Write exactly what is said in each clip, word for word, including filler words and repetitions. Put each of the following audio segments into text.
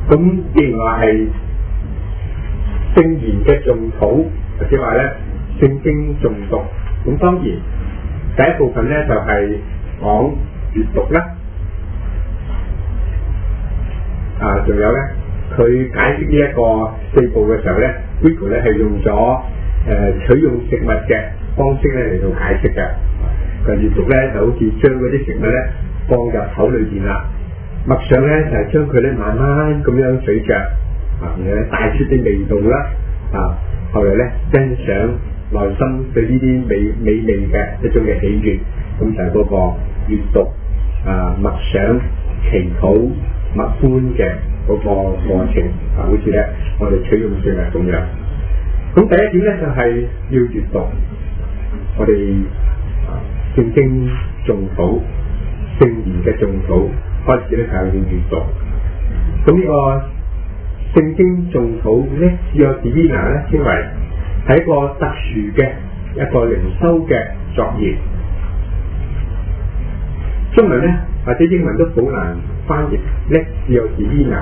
咁既然話係聖言嘅誦禱，或者話咧聖經誦讀，咁當然第一部分咧就係、是、講閱讀啦。啊，仲有咧，佢解釋呢一個四步嘅時候咧 Rico 咧係用咗誒、呃、取用食物嘅方式咧嚟到解釋嘅。個閱讀咧就好似將嗰啲食物咧放入口裏邊啦，默想咧就係、是、將佢咧慢慢咁樣咀嚼，啊，然後咧帶出啲味道啦，啊，後來咧欣賞內心對呢啲美美味嘅一種嘅喜悅，咁就係嗰個閱讀啊，默想、祈禱、默觀嘅嗰個過程，啊，好似咧我哋取用食物咁樣。咁第一點咧就係、是、要閱讀，我哋聖經誦禱、聖言嘅誦禱開始咧就係要閱讀。咁呢個聖經誦禱咧，Lectio Divina咧稱為係一個特殊嘅一個靈修嘅作業。中文咧或者英文都好難翻譯 Lectio Divina。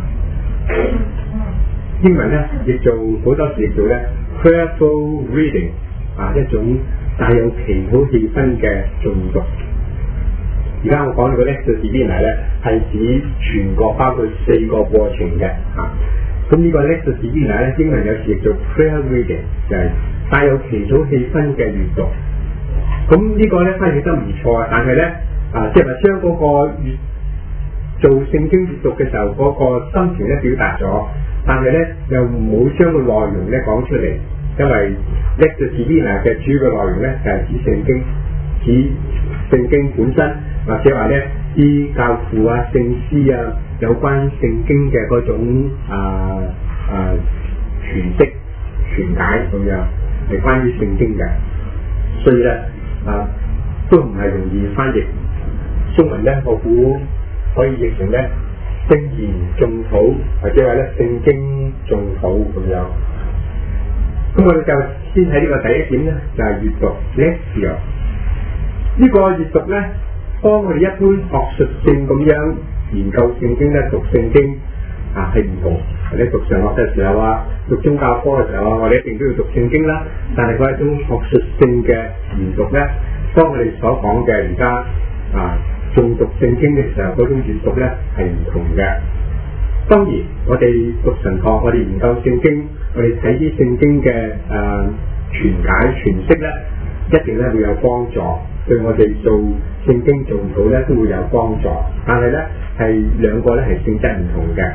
英文咧亦做好多時亦做咧 prayerful reading 啊，一種帶有祈禱氣氛嘅誦讀。而家我講到嘅 Lectio Divina咧係指全個包括四個過程嘅嚇。咁、啊、呢個 Lectio Divina咧英文有時亦做 prayer reading， 就係帶有祈禱氣氛嘅閱讀。咁呢個咧翻譯得唔錯啊，但係咧啊，即係話將嗰個閱做聖經閱讀嘅時候嗰、那個心情咧表達咗，但係咧又唔好將個內容咧講出嚟，因為 Lectio Divina 嘅主要嘅內容咧就係、是、指聖經，指聖經本身，或者話咧啲教父啊、聖師啊有關聖經嘅嗰種啊啊詮釋、詮解咁樣，係關於聖經嘅，所以咧啊都唔係容易翻譯。中文咧我估可以譯成咧聖言誦禱，或者話咧聖經誦禱咁樣。咁我哋就先睇呢個第一點咧，就係、是、閱讀 Lectio。呢個閱讀咧，當我哋一般學術性咁樣研究聖經咧，讀聖經啊係唔同。或者讀神學嘅時候啊，讀宗教科嘅時候啊，我哋一定都要讀聖經啦。但係佢係一種學術性嘅研讀咧，當我哋所講嘅而家啊誦讀聖經嘅時候，嗰種閱讀咧係唔同嘅。當然，我哋讀神學，我哋研究聖經，我哋睇啲聖經嘅誒詮解、詮釋咧，一定咧會有幫助，對我哋做聖經誦禱咧都會有幫助。但係咧係兩個咧係性質唔同嘅。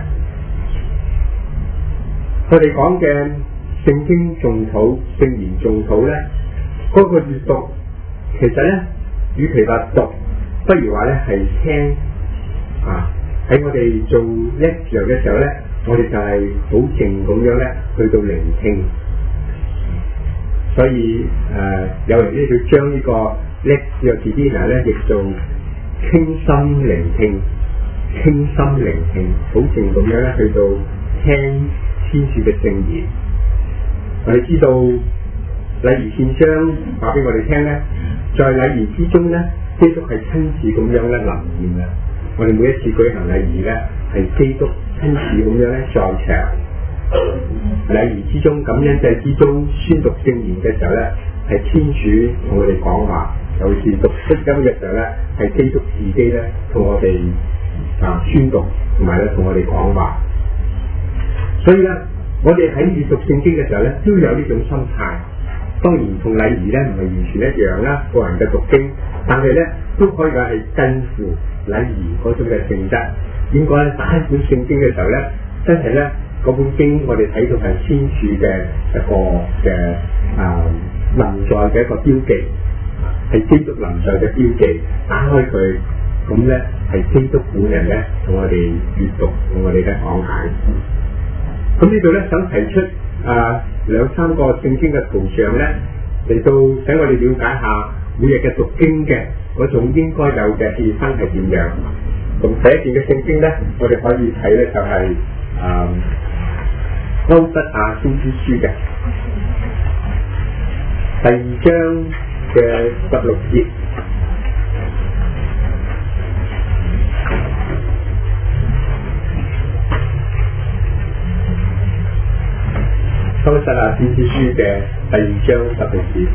我哋講嘅聖經誦禱、聖言誦禱咧，嗰、那個閱讀其實咧，與其話讀，不如話咧係聽啊。喺我哋做 Lectio 嘅時候咧，我哋就係好靜咁樣咧去到聆聽。所以誒、呃，有人咧要將呢個 Lectio Divina咧譯做傾心聆聽，傾心聆聽，好靜咁樣咧去到聽天主嘅聖言。我哋知道禮儀憲章話俾我哋聽咧，在禮儀之中咧，基督係親自咁樣咧臨現啊！我哋每一次舉行禮儀咧，係基督親自咁樣咧在場。禮儀之中、感恩祭之中、宣讀聖言嘅時候咧，係天主同我哋講話；尤其是讀福音嘅時候咧，係基督自己咧同我哋啊宣讀，同埋咧同我哋講話。所以咧，我哋喺閱讀聖經嘅時候咧，都有呢種心態。當然同禮儀咧唔係完全一樣啦，個人嘅讀經，但係咧都可以話係近乎禮儀嗰種嘅性質。應該咧打開本聖經嘅時候咧，真係咧嗰本經我哋睇到係天主嘅一個嘅啊臨在嘅一個標記，係基督臨在嘅標記。打開佢，咁咧係基督本人咧同我哋閱讀，同我哋嘅講解。咁呢度咧想提出啊兩三個聖經嘅圖像咧，嚟到使我哋了解下每日嘅讀經嘅嗰種應該有嘅氣氛係點樣。咁第一件嘅聖經咧，我哋可以睇咧就係、是、啊歐瑟亞先知書嘅第二章嘅十六節。 《以賽亞先知書》嘅第二章十六節。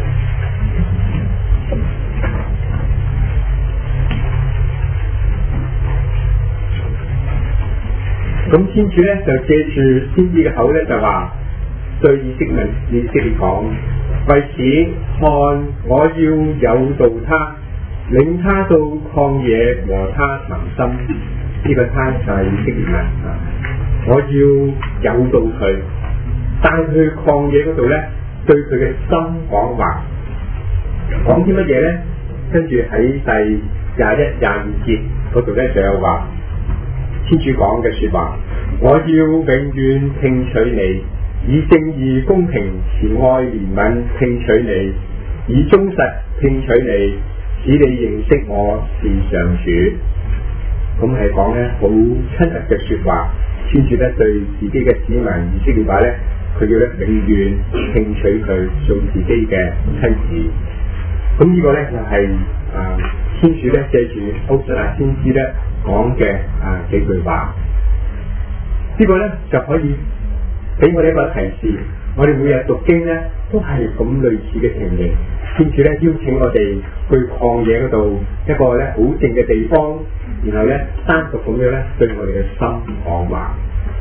咁天主咧就借住先知嘅口咧就話對以色列以色列講，為此看我要誘導他，領他到曠野和他談心。呢、這個他就係以色列人啊！我要誘導佢，帶佢去曠野嗰度咧，對佢嘅心講話，講啲乜嘢咧？跟住喺第廿一、廿二節嗰度咧就有話，天主講嘅說話，我要永遠聽取你，以正義、公平、慈愛、憐憫聽取你，以忠實聽取你，使你認識我是上主。咁係講咧好親密嘅說話，天主咧對自己嘅子民以色列話咧，佢要咧永遠聽取佢做自己嘅親子。咁呢個咧就係、是、啊天主咧借住歐瑟亞先知咧講嘅啊幾句話，這個、呢個咧就可以俾我哋一個提示，我哋每日讀經咧都係咁類似嘅情形。天主咧邀請我哋去曠野嗰度一個咧好靜嘅地方，然後咧單獨咁樣咧對我哋嘅心講話。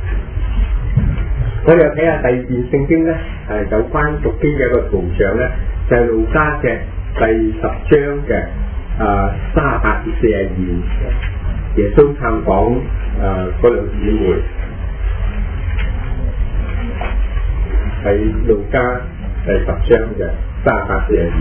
我哋又睇下第二段聖經咧，係有關讀經嘅一個圖像咧，就係、是、路加嘅第十章嘅啊三十八至四十二，耶穌探訪啊嗰兩姊妹，喺路加第十章嘅三十八四十二。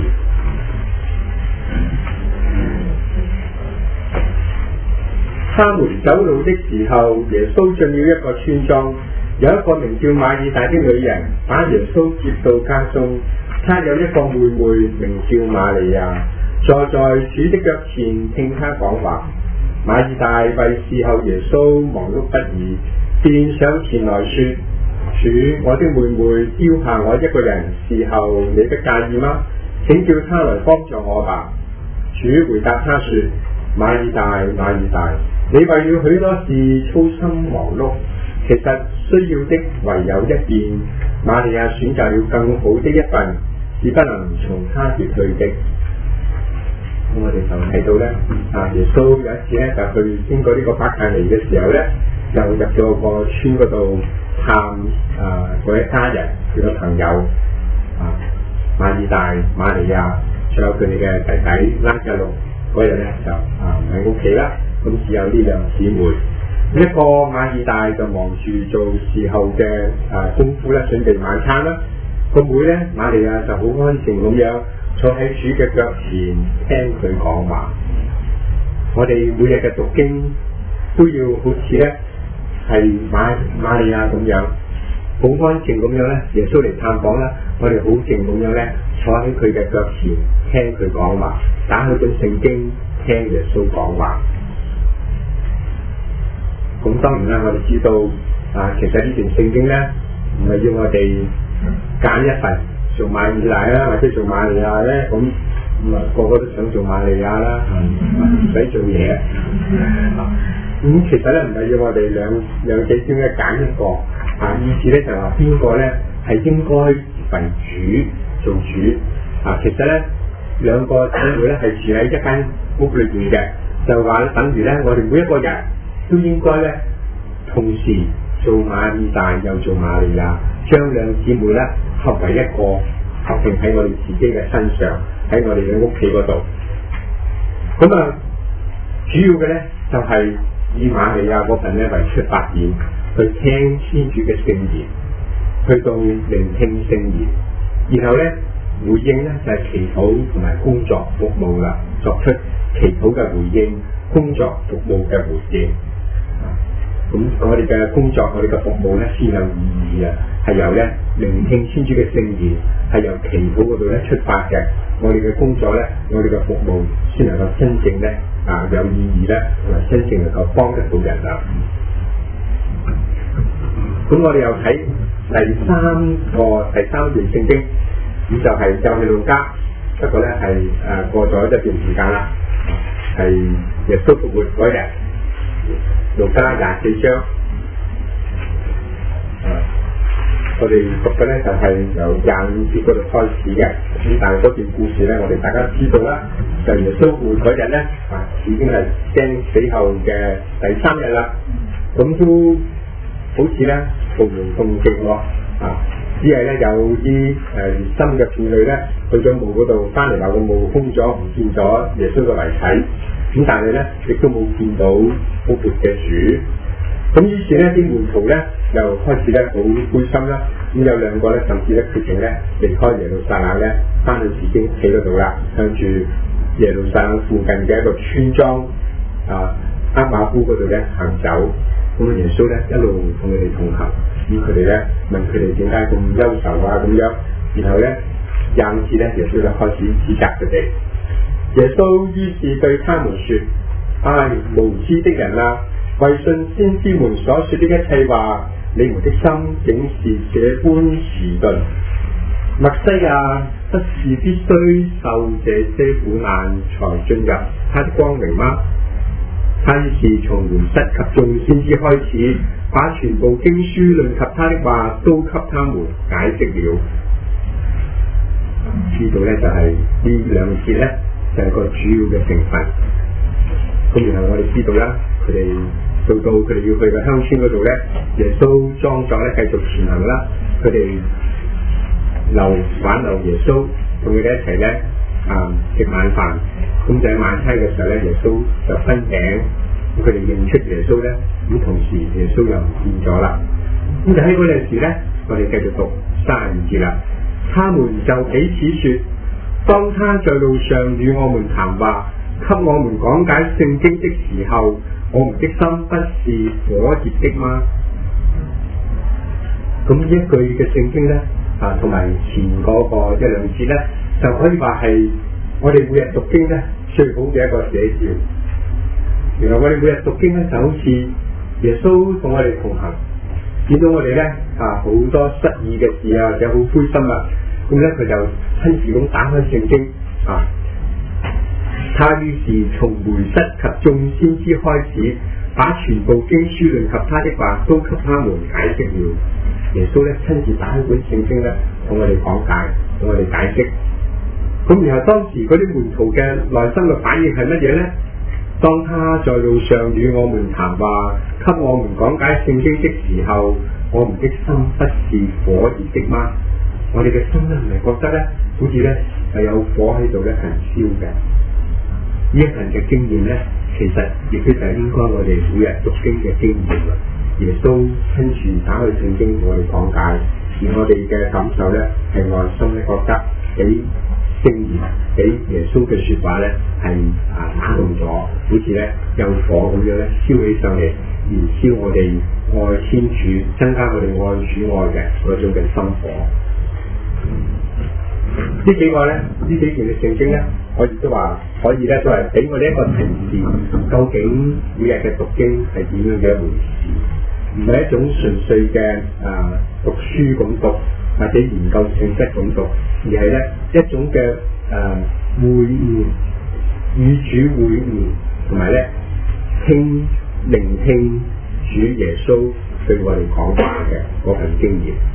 他們走路的時候，耶穌進了一個村莊，有一個名叫馬爾大的女人，把耶穌接到家中。她有一個妹妹名叫瑪利亞，坐在主的腳前聽他講話。馬爾大為侍候耶穌忙碌不已，便上前來說：主，我的妹妹丟下我一個人侍候，你不介意嗎？請叫她來幫助我吧。主回答他說：馬爾大，馬爾大，你為了許多事操心忙碌，其實需要的唯有一件。瑪利亞選擇了更好的一份，是不能從他奪去的。咁我哋就睇到咧，啊耶穌有一次咧就去經過呢個伯大尼嘅時候咧，就入咗個村嗰度探啊嗰一家人，佢嘅朋友啊馬爾大、瑪利亞，仲有佢哋嘅弟弟拉撒路。嗰日咧就啊唔喺屋企啦，咁只有呢兩姊妹。一個馬爾大就忙住做侍候嘅啊功夫咧，準備晚餐啦。個妹咧瑪利亞就好安靜咁樣坐喺主嘅腳前聽佢講話。我哋每日嘅讀經都要好似咧係馬瑪利亞咁樣，好安靜咁樣咧，耶穌嚟探訪啦，我哋好靜咁樣咧坐喺佢嘅腳前聽佢講話，打開本聖經聽耶穌講話。咁當然啦，我哋知道啊，其實呢段聖經咧唔係要我哋揀一份做馬爾大啦，或者做瑪利亞咧，咁咁啊個個都想做瑪利亞啦，唔使做嘢。咁、嗯、其實咧唔係要我哋兩兩者之間揀一個啊，意思咧就話邊個咧係應該為主做主啊。其實咧兩個姊妹咧係住喺一間屋裏邊嘅，就話等於咧我哋每一個人都應該咧同時做馬爾大又做瑪利亞，將兩姊妹咧合為一個，合併喺我哋自己嘅身上，喺我哋嘅屋企嗰度。咁啊，主要嘅咧就係、是、以瑪利亞嗰份咧為出發點，去聽天主嘅聖言，去到聆聽聖言，然後咧回應咧就係、是、祈禱同埋工作服務啦，作出祈禱嘅回應，工作服務嘅回應。咁我哋嘅工作，我哋嘅服務咧先有意義啊！係由咧聆聽天主嘅聖言，係由祈禱嗰度咧出發嘅。我哋嘅工作咧，我哋嘅服務先能夠真正咧啊有意義咧，同埋真正能夠幫得到人啊！咁我哋又睇第三個第三段聖經，咁就係就係路加，不過咧係誒過咗一段時間啦，係耶穌復活嗰日。路加廿四章，誒我哋讀嘅咧就係由廿五節嗰度開始嘅。咁但係嗰段故事咧，我哋大家知道啦，就耶穌復活嗰日咧啊，已經係驚死後嘅第三日啦。咁都好似咧無人動靜喎啊！只係咧有啲誒熱心嘅婦女咧去咗墓嗰度翻嚟話個墓空咗，唔見咗耶穌嘅遺體。咁但係咧亦都冇見到復活嘅主。咁於是咧啲門徒咧又開始咧好灰心啦。咁有兩個咧甚至咧決定咧離開耶路撒冷咧，翻去自己屋企嗰度啦，向住耶路撒冷附近嘅一個村莊啊厄瑪夫嗰度咧行走。咁耶穌咧一路同佢哋同行，咁佢哋咧問佢哋點解咁憂愁啊咁樣，然後咧廿五節咧耶穌就開始指責佢哋。耶穌於是對他們說：唉，無知的人啊，為信先知們所說的一切話，你們的心竟是這般遲鈍。默西亞不是必須受這些苦難才進入他的光榮嗎？他於是從梅瑟及眾先知開始，把全部經書論及他的話都給他們解釋了。呢度咧就係、是、呢兩節咧就係、是、個主要嘅成分。咁然後我哋知道啦，佢哋到到佢哋要去嘅鄉村嗰度咧，耶穌裝作咧繼續前行啦。佢哋留挽留耶穌，同佢哋一齊咧啊食晚飯。咁就喺晚餐嘅時候咧，耶穌就分餅，佢哋認出耶穌咧，咁同時耶穌又唔見咗啦。咁就喺嗰陣時咧，我哋繼續讀三十二節啦。他們就彼此說：當他在路上與我們談話，給我們講解聖經的時候，我們的心不是火熱的嗎？咁呢一句嘅聖經咧，啊同埋前嗰個一兩節咧，就可以話係我哋每日讀經咧最好嘅一個寫照。原來我哋每日讀經咧就好似耶穌同我哋同行，見到我哋咧啊好多失意嘅事啊，或者好灰心啊，咁咧佢就親自咁打開聖經啊。他於是從梅瑟及眾先知開始，把全部經書論及他的話都給他們解釋了。耶穌咧親自打開本聖經咧，同我哋講解，同我哋解釋。咁然後當時嗰啲門徒嘅內心嘅反應係乜嘢呢？當他在路上與我們談話，給我們講解聖經的時候，我們的心不是火熱的嗎？我哋嘅心咧唔係覺得咧，好似咧係有火喺度咧焚燒嘅。呢一份嘅經驗咧，其實亦都就係應該我哋每日讀經嘅經驗啦。耶穌親自打開聖經同我哋講解，而我哋嘅感受咧係內心咧覺得俾聖言、俾耶穌嘅説話咧係啊打動咗，好似咧有火咁樣咧燒起上嚟，燃燒我哋愛天主，增加我哋愛主愛嘅嗰種嘅心火。呢幾個咧，呢幾件嘅聖經咧，我亦都話可以咧，都係俾我哋一個提示，究竟每日嘅讀經係點樣嘅一回事，唔係一種純粹嘅啊讀書咁讀，或者研究性質咁讀，而係咧一種嘅誒、呃、會晤，與主會晤，同埋咧聽聆聽主耶穌對我哋講話嘅嗰份經驗。